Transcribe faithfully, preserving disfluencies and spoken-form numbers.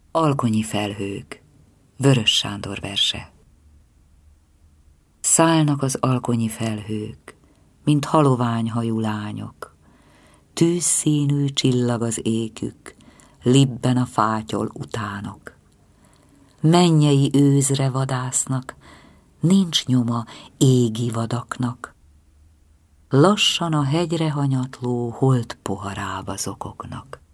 Alkonyi felhők, Vörös Sándor verse. Szállnak az alkonyi felhők, mint haloványhajú lányok, tűzszínű csillag az ékük, libben a fátyol utánok. Mennyei őzre vadásznak, nincs nyoma égi vadaknak, lassan a hegyre hanyatló holt poharába zokognak.